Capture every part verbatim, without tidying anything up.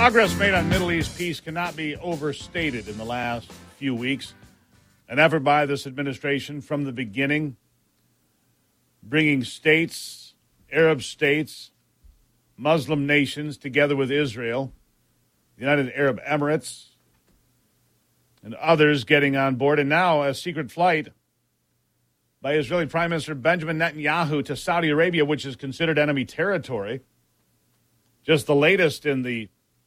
Progress made on Middle East peace cannot be overstated in the last few weeks. An effort by this administration from the beginning, bringing states, Arab states, Muslim nations together with Israel, the United Arab Emirates, and others getting on board. And now a secret flight by Israeli Prime Minister Benjamin Netanyahu to Saudi Arabia, which is considered enemy territory. Just the latest in the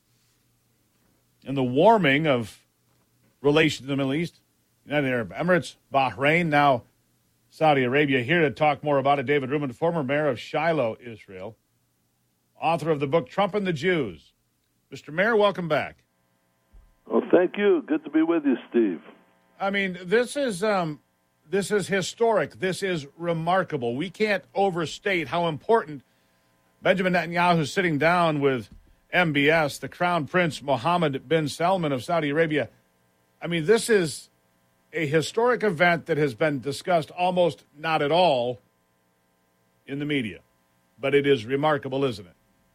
in the warming of relations in the Middle East. United Arab Emirates, Bahrain, now Saudi Arabia. Here to talk more about it, David Rubin, former mayor of Shiloh, Israel, author of the book Trump and the Jews. Mister Mayor, welcome back. Well, thank you. Good to be with you, Steve. I mean, this is um, this is historic. This is remarkable. We can't overstate how important Benjamin Netanyahu is sitting down with M B S, the Crown Prince Mohammed bin Salman of Saudi Arabia. I mean, this is a historic event that has been discussed almost not at all in the media. But it is remarkable, isn't it?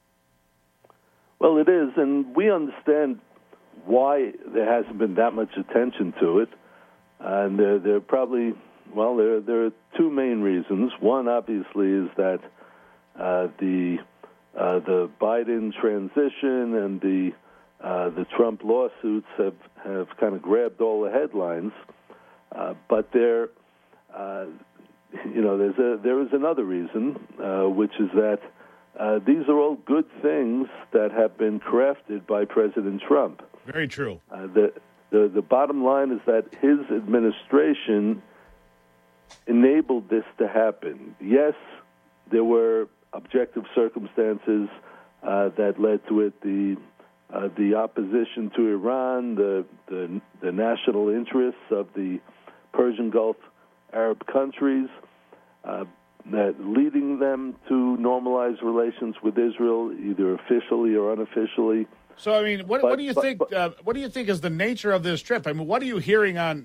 Well, it is, and we understand why there hasn't been that much attention to it. And there, there are probably, well, there, there are two main reasons. One, obviously, is that uh, the uh, the Biden transition and the uh, the Trump lawsuits have, have kind of grabbed all the headlines. Uh, but there, uh, you know, there's a there is another reason, uh, which is that uh, these are all good things that have been crafted by President Trump. Very true. Uh, the, the the bottom line is that his administration enabled this to happen. Yes, there were objective circumstances uh, that led to it. The uh, the opposition to Iran, the, the the national interests of the Persian Gulf Arab countries, uh, that leading them to normalize relations with Israel, either officially or unofficially. So, I mean, what, but, what do you but, think? But, uh, what do you think is the nature of this trip? I mean, what are you hearing on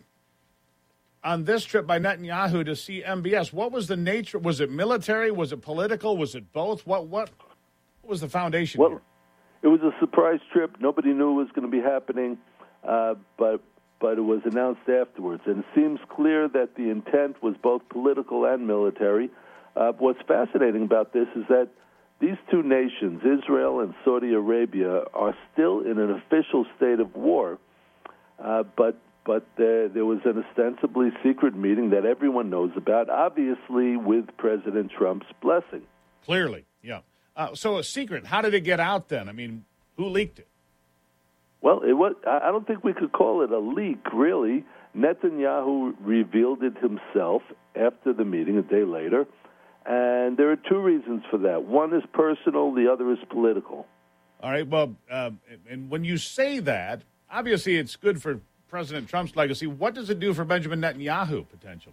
on this trip by Netanyahu to see M B S? What was the nature? Was it military? Was it political? Was it both? What what, what was the foundation? Well, here? It was a surprise trip. Nobody knew it was going to be happening, uh, but but it was announced afterwards, and it seems clear that the intent was both political and military. Uh, what's fascinating about this is that these two nations, Israel and Saudi Arabia, are still in an official state of war, uh, but but there, there was an ostensibly secret meeting that everyone knows about, obviously with President Trump's blessing. Clearly, yeah. Uh, so a secret, how did it get out then? I mean, who leaked it? Well, it was, I don't think we could call it a leak, really. Netanyahu revealed it himself after the meeting a day later. And there are two reasons for that. One is personal, the other is political. All right, well, uh, and when you say that, obviously it's good for President Trump's legacy. What does it do for Benjamin Netanyahu, potentially?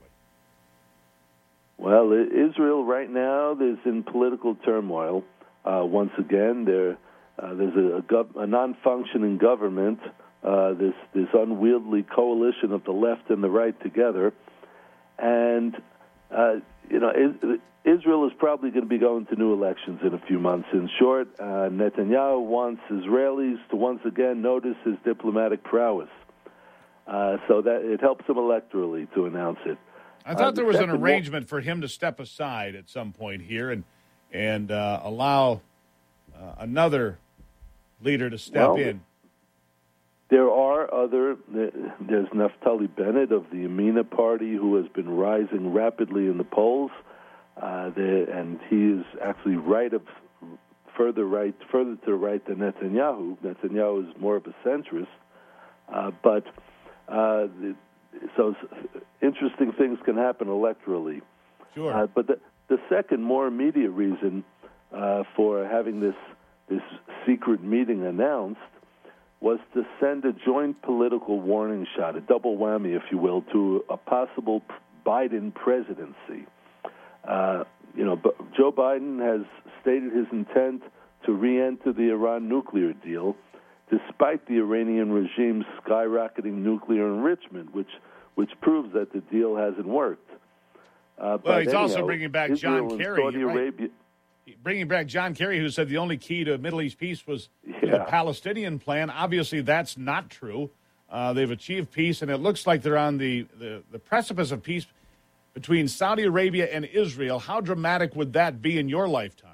Well, Israel right now is in political turmoil. Uh, once again, there, uh, there's a, a, gov- a non-functioning government, uh, this, this unwieldy coalition of the left and the right together. And, uh, you know, it, Israel is probably going to be going to new elections in a few months. In short, uh, Netanyahu wants Israelis to once again notice his diplomatic prowess. Uh, so that it helps him electorally to announce it. I thought uh, there was an arrangement one, for him to step aside at some point here and and uh, allow uh, another leader to step well, in. There are other. There's Naftali Bennett of the Yamina Party, who has been rising rapidly in the polls. Uh, the, and he is actually right of further right, further to the right than Netanyahu. Netanyahu is more of a centrist, uh, but uh, the, so interesting things can happen electorally. Sure. Uh, but the, the second, more immediate reason uh, for having this this secret meeting announced was to send a joint political warning shot, a double whammy, if you will, to a possible Biden presidency. Uh, you know, Joe Biden has stated his intent to re-enter the Iran nuclear deal, despite the Iranian regime's skyrocketing nuclear enrichment, which which proves that the deal hasn't worked. Uh, well, he's anyhow, also bringing back Israel John and Kerry. Saudi right? Arabia. bringing back John Kerry, who said the only key to Middle East peace was Yeah. the Palestinian plan. Obviously, that's not true. Uh, they've achieved peace, and it looks like they're on the, the, the precipice of peace between Saudi Arabia and Israel. How dramatic would that be in your lifetime?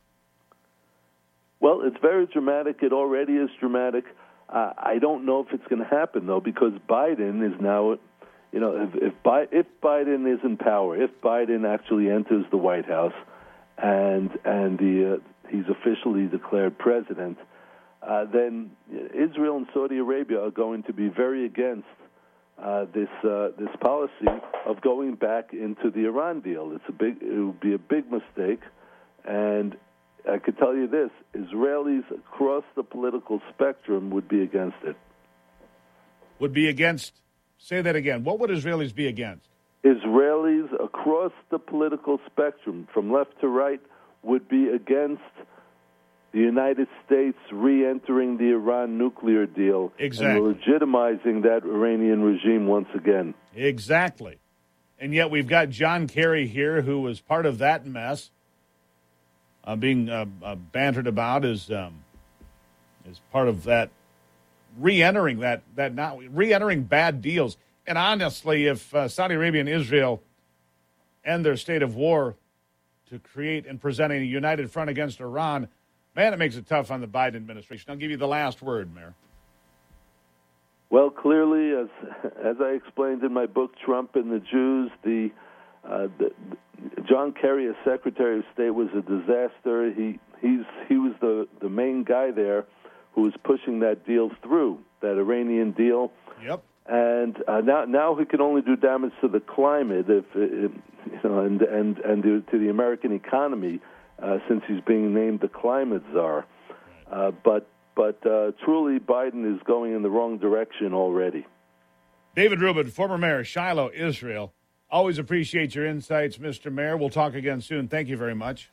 Well, it's very dramatic. It already is dramatic. Uh, I don't know if it's going to happen, though, because Biden is now, you know, if if, Bi- if Biden is in power, if Biden actually enters the White House and and the, uh, he's officially declared president, uh, then Israel and Saudi Arabia are going to be very against uh, this uh, this policy of going back into the Iran deal. It's a big, it would be a big mistake, and I could tell you this: Israelis across the political spectrum would be against it. Would be against. Say that again. What would Israelis be against? Israelis across the political spectrum, from left to right, would be against the United States re-entering the Iran nuclear deal Exactly. and legitimizing that Iranian regime once again. Exactly. And yet we've got John Kerry here, who was part of that mess, uh, being uh, uh, bantered about as um, as part of that re-entering that that not re-entering bad deals. And honestly, if uh, Saudi Arabia and Israel end their state of war to create and present a united front against Iran, man, it makes it tough on the Biden administration. I'll give you the last word, Mayor. Well, clearly, as as I explained in my book, Trump and the Jews, the, uh, the John Kerry, as Secretary of State, was a disaster. He he's he was the, the main guy there who was pushing that deal through, that Iranian deal. Yep. And uh, now now he can only do damage to the climate, if, if you know, and and and to, to the American economy, uh, since he's being named the climate czar. Uh, but. But uh, truly, Biden is going in the wrong direction already. David Rubin, former mayor, Shiloh, Israel. Always appreciate your insights, Mister Mayor. We'll talk again soon. Thank you very much.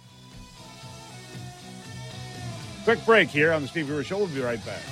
Quick break here on the Steve Brewer Show. We'll be right back.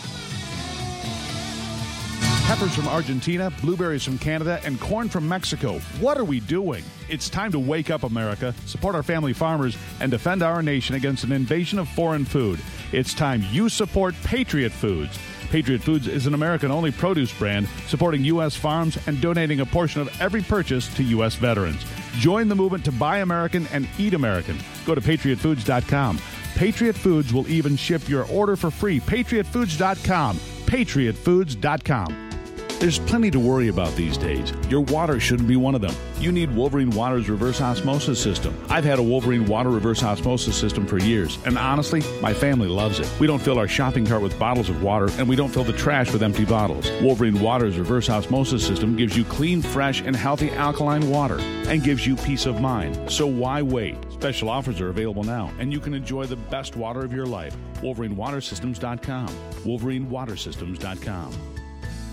Peppers from Argentina, blueberries from Canada, and corn from Mexico. What are we doing? It's time to wake up, America, support our family farmers, and defend our nation against an invasion of foreign food. It's time you support Patriot Foods. Patriot Foods is an American-only produce brand supporting U S farms and donating a portion of every purchase to U S veterans. Join the movement to buy American and eat American. Go to patriot foods dot com. Patriot Foods will even ship your order for free. patriot foods dot com. patriot foods dot com. There's plenty to worry about these days. Your water shouldn't be one of them. You need Wolverine Water's reverse osmosis system. I've had a Wolverine Water reverse osmosis system for years, and honestly, my family loves it. We don't fill our shopping cart with bottles of water, and we don't fill the trash with empty bottles. Wolverine Water's reverse osmosis system gives you clean, fresh, and healthy alkaline water, and gives you peace of mind. So why wait? Special offers are available now, and you can enjoy the best water of your life. Wolverine Water Systems dot com. Wolverine Water Systems dot com.